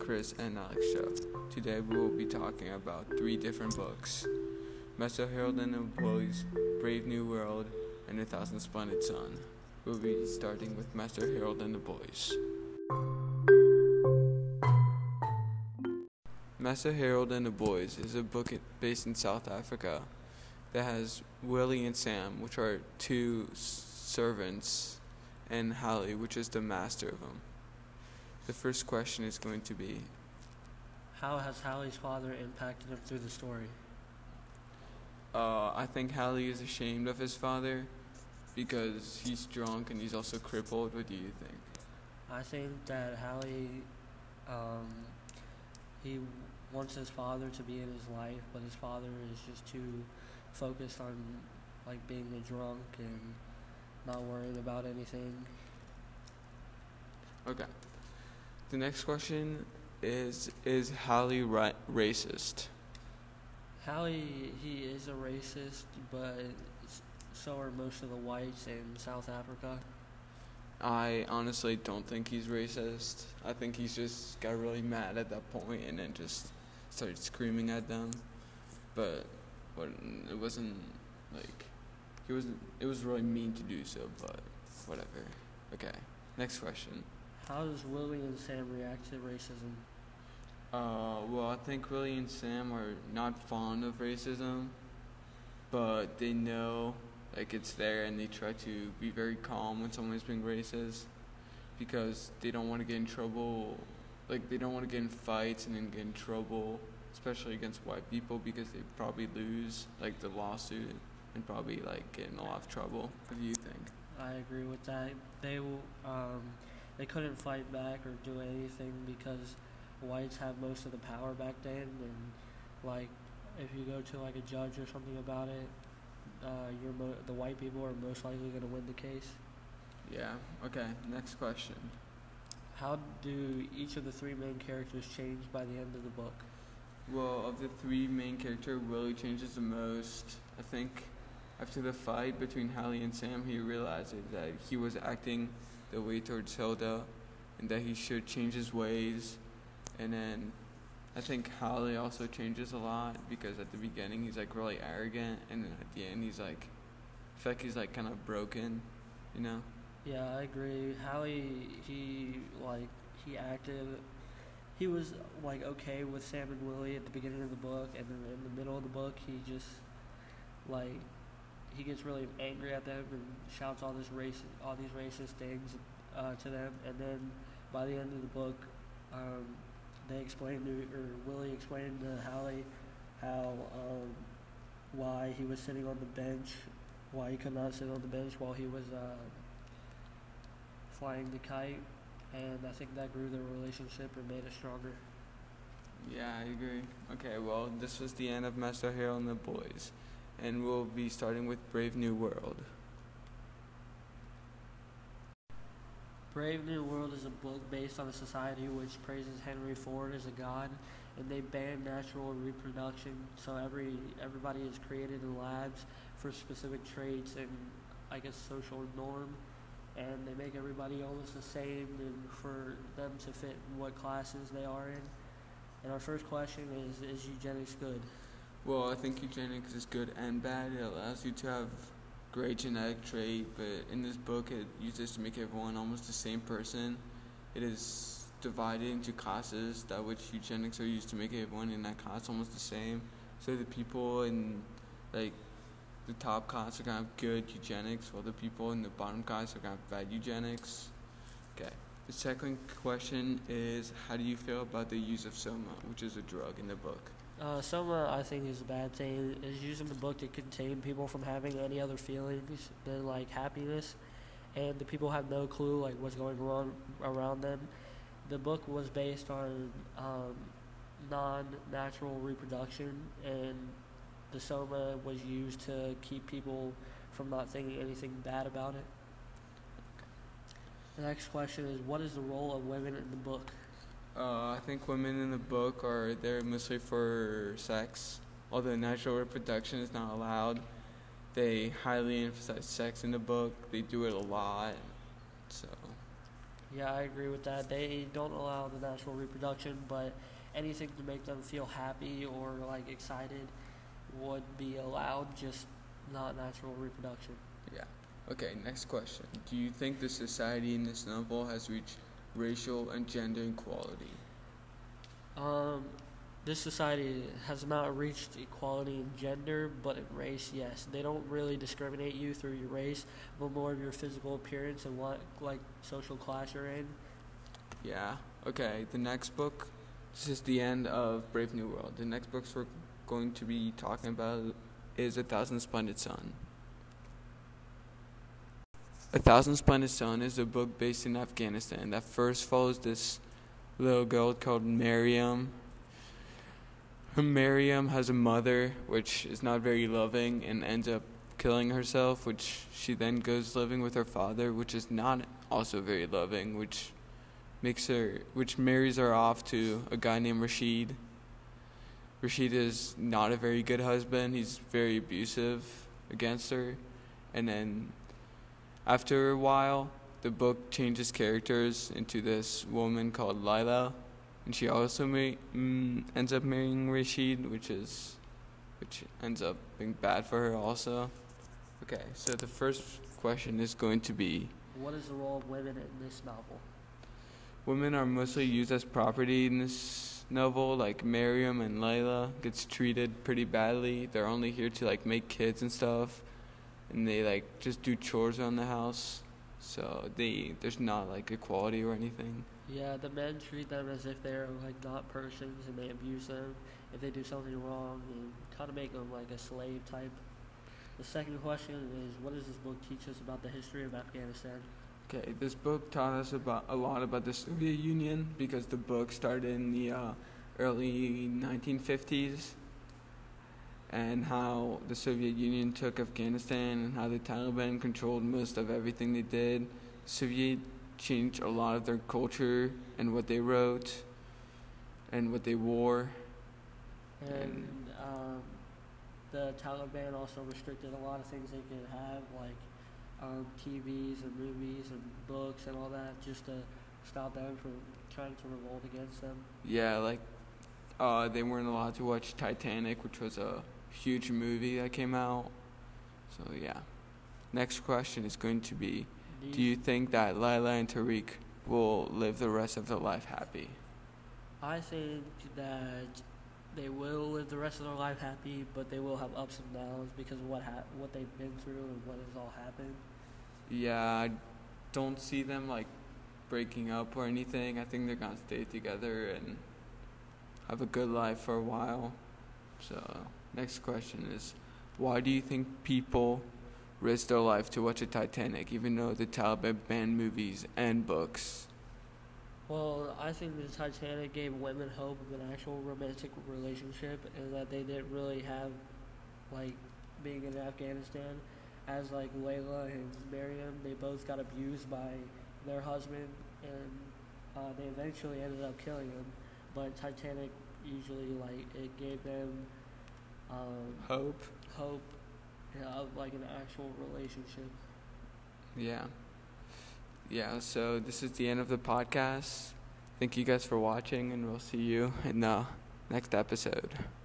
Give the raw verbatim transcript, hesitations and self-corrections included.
Chris and Alex show. Today we will be talking about three different books: Master Harold and the Boys, Brave New World, and A Thousand Splendid Sun. We'll be starting with Master Harold and the Boys. Master Harold and the Boys is a book based in South Africa that has Willie and Sam, which are two servants, and Hallie, which is the master of them. The first question is going to be, how has Hallie's father impacted him through the story? uh, I think Hallie is ashamed of his father because he's drunk and he's also crippled. What do you think? I think that Hallie, um, he wants his father to be in his life, but his father is just too focused on like being a drunk and not worrying about anything. Okay. The next question is, is Hallie ra- racist? Hallie, he is a racist, but so are most of the whites in South Africa. I honestly don't think he's racist. I think he's just got really mad at that point and then just started screaming at them. But, but it wasn't like he wasn't. It was really mean to do so. But whatever. Okay. Next question. How does Willie and Sam react to racism? Uh, well, I think Willie and Sam are not fond of racism, but they know like it's there, and they try to be very calm when someone is being racist because they don't want to get in trouble. Like they don't want to get in fights and then get in trouble, especially against white people, because they probably lose like the lawsuit and probably like get in a lot of trouble. What do you think? I agree with that. They will. Um, they couldn't fight back or do anything because whites have most of the power back then, and like if you go to like a judge or something about it, uh, you're mo- the white people are most likely going to win the case. Yeah. Okay. Next question. How do each of the three main characters change by the end of the book? Well, of the three main characters, Willie changes the most. I think after the fight between Hallie and Sam, he realizes that he was acting the way towards Hilda and that he should change his ways. And then I think Hallie also changes a lot because at the beginning he's like really arrogant, and then at the end he's like, I feel like he's like kind of broken, you know? Yeah, I agree. Hallie, he like he acted. He was like okay with Sam and Willie at the beginning of the book, and then in the middle of the book, he just like he gets really angry at them and shouts all this race, all these racist things uh, to them. And then by the end of the book, um, they explained to, or Willie explained to Hallie how um, why he was sitting on the bench, why he could not sit on the bench while he was uh, flying the kite, and I think that grew their relationship and made it stronger. Yeah, I agree. Okay, well, this was the end of Master Harold and the Boys, and we'll be starting with Brave New World. Brave New World is a book based on a society which praises Henry Ford as a god, and they ban natural reproduction, so every everybody is created in labs for specific traits and I guess social norm, and they make everybody almost the same and for them to fit in what classes they are in. And our first question is, is eugenics good? Well, I think eugenics is good and bad. It allows you to have great genetic trait, but in this book it uses to make everyone almost the same person. It is divided into classes that which eugenics are used to make everyone in that class almost the same. So the people in like the top class are gonna have good eugenics, while the people in the bottom class are gonna have bad eugenics. Okay. The second question is, how do you feel about the use of soma, which is a drug in the book? Uh, Soma, I think, is a bad thing. It's using the book to contain people from having any other feelings than like happiness, and the people have no clue like what's going on around them. The book was based on um, non-natural reproduction, and the Soma was used to keep people from not thinking anything bad about it. The next question is, what is the role of women in the book? Uh, I think women in the book are there mostly for sex. Although natural reproduction is not allowed, they highly emphasize sex in the book. They do it a lot. So, Yeah, I agree with that. They don't allow the natural reproduction, but anything to make them feel happy or like excited would be allowed, just not natural reproduction. Yeah. Okay, next question. Do you think the society in this novel has reached racial and gender equality? Um, this society has not reached equality in gender, but in race, yes. They don't really discriminate you through your race, but more of your physical appearance and what like social class you're in. Yeah. Okay, the next book, this is the end of Brave New World. The next books we're going to be talking about is A Thousand Splendid Sun. A Thousand Splendid Sun is a book based in Afghanistan that first follows this little girl called Miriam. Her Miriam has a mother which is not very loving and ends up killing herself, which she then goes living with her father, which is not also very loving, which makes her which marries her off to a guy named Rashid. Rashid is not a very good husband. He's very abusive against her. And then after a while, the book changes characters into this woman called Lila, and she also ma- mm, ends up marrying Rashid, which is, which ends up being bad for her also. Okay, so the first question is going to be, what is the role of women in this novel? Women are mostly used as property in this novel. Like Miriam and Layla gets treated pretty badly. They're only here to like make kids and stuff, and they like just do chores around the house. So they there's not like equality or anything. Yeah, the men treat them as if they're like not persons, and they abuse them if they do something wrong, and kind of make them like a slave type. The second question is, what does this book teach us about the history of Afghanistan? Okay, this book taught us about a lot about the Soviet Union because the book started in the uh, early nineteen fifties, and how the Soviet Union took Afghanistan and how the Taliban controlled most of everything they did. Soviet changed a lot of their culture and what they wrote and what they wore. And, And um, the Taliban also restricted a lot of things they could have, like um, T Vs and movies and books and all that, just to stop them from trying to revolt against them. Yeah, like uh, they weren't allowed to watch Titanic, which was a huge movie that came out. So yeah. Next question is going to be, Do do you think that Layla and Tariq will live the rest of their life happy? I think that they will live the rest of their life happy, but they will have ups and downs because of what ha- what they've been through and what has all happened. Yeah, I don't see them like breaking up or anything. I think they're gonna stay together and have a good life for a while. So next question is, why do you think people risk their life to watch a Titanic, even though the Taliban banned movies and books? Well, I think the Titanic gave women hope of an actual romantic relationship, and that they didn't really have, like, being in Afghanistan. As like Layla and Miriam, they both got abused by their husband, and uh, they eventually ended up killing him. But Titanic usually, like, it gave them um, Hope. hope, yeah, of like an actual relationship. Yeah. Yeah, so this is the end of the podcast. Thank you guys for watching, and we'll see you in the next episode.